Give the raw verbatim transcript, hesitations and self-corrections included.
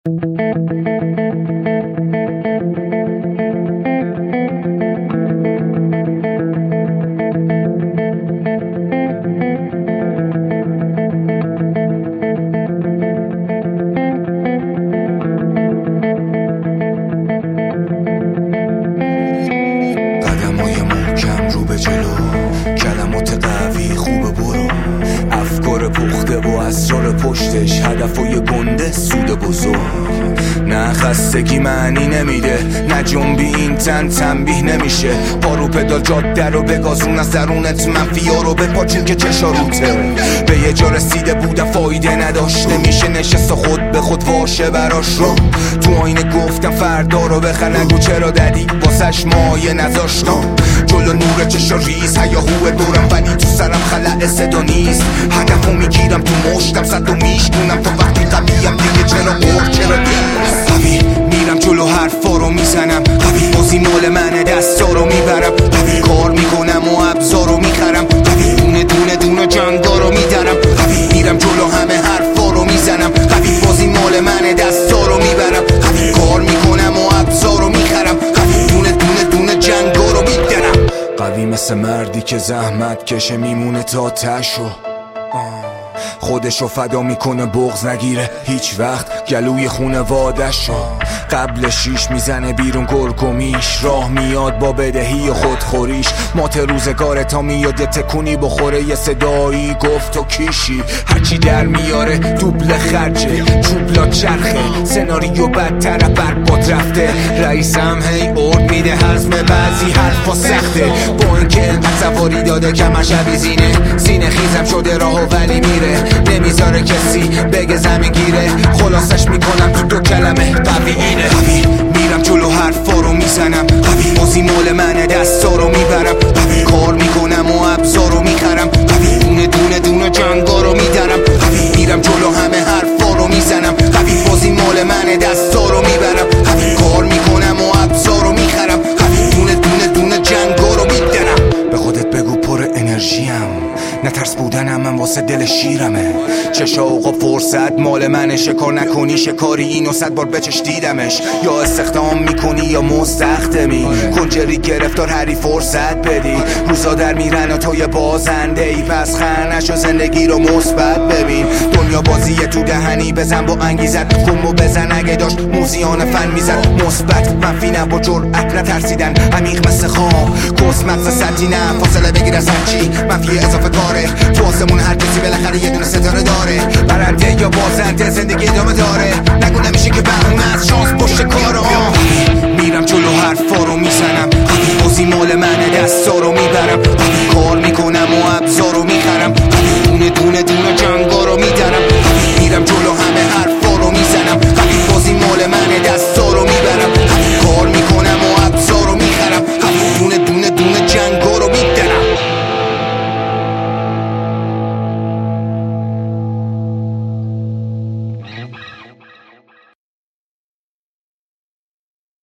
قدمای محکم رو به جلو، کلمات قوی خوب برو، افکار پخته و اسرار پشتش، هدفای گنده سود بزرگ. نه خستگی معنی نمیده، نه جنبی این تن تنبیه نمیشه. پارو پدال جاده رو بگازون، از درونت منفیا رو بپاچون که چشا روته. به یه جا رسیده بودم فایده نداشت، نمیشه نشست خود به خود واشه براش رو. تو آینه گفتم فردا رو بخر، نگو چرا ددی واسش مایه نذاشتم. جلو نور چشا ریز هیاهو دورم، ولی تو سرم خلع صدا نیست. هدفو میگیرم تو مشتم، صد و میشکنم تا وقتی قویم دیگه چرا قور چرا دیست. قوی میرم جلو حرفا رو میزنم، قوی بازی مال منه دستا رو میبرم، قوی کار میکنم و ابزار رو میخرم، قوی دونه دونه دونه جنگا رو میدرم، قوی میرم جلو همه حرفا رو میزنم، قوی بازی مال منه دستا رو میبرم، قوی کار میکنم و ابزار رو میخرم، قوی دونه دونه دونه جنگا رو میدرم. قوی مثل مردی که زحمت کشه میمونه تا تشو، خودشو فدا میکنه بغض نگیره هیچ وقت گلوی خونواده‌شو. قبل شیش میزنه بیرون گرگومیش، راه میاد با بدهی و خودخوریش. مات روزگاره تا میاد یه تکونی بخوره، یه صدایی گفت و کیشی. هرچی در میاره دوبل خرجه، چوبلا چرخه، سناریو بدتر برباد رفته. رئیسم هی ارد میده حزم بعضی حرفا سخته، با اینکه انقدر سواری داده کمش عویزینه. سینه خیزم شده راهو ولی میره، نمیذاره کسی بگه زمین گیره. خلاصش میکنم تو دو کلمه، قوی اینه. قوی میرم جلو حرفا رو میزنم، قوی بازی مال منه دستا رو میبرم، قوی کار میکنم و ابزار رو میخرم، قوی دونه دونه دونه جنگا رو میدرم، قوی میرم جلو همه حرفا رو میزنم، قوی بازی مال منه دستا رو میبرم، قوی کار میکنم و ابزار رو میخرم، قوی دونه دونه دونه جنگا رو میدرم. به خودت بگو پر انرژیم، نترس بودنم من واسه دل شیرمه. چه شوق و فرصت مال منه، شکار نکنی شکاری اینو صد بار بچش دیدمش. یا استخدام میکنی یا مستخدمی، کنجری گرفتار هری فرصت بدی. روزا در میرن و تو یه بازنده ای، پس خرنش و زندگی رو مثبت ببین. دنیا بازیه تو دهنی، بزن با انگیزت، کمو بزن اگه داشت موزیان فن میزد. مثبت منفی نه با جرأت نترسیدن، عمیق مثل خواب کس مغز سطحی نه. فاصله بگیر از هرچی منفی اضافه کاره، تو آسمون هر کسی بالاخره یه دونه ستاره داره. برنده یا بازنده زندگی ادامه داره، نگو نمیشه که